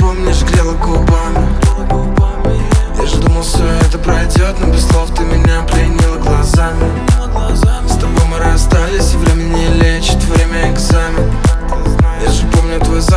помнишь, грела губами. Я же думал, все это пройдет, но без слов ты меня пленила глазами. С тобой мы расстались, и время не лечит, время экзамен. Я же помню твой запах.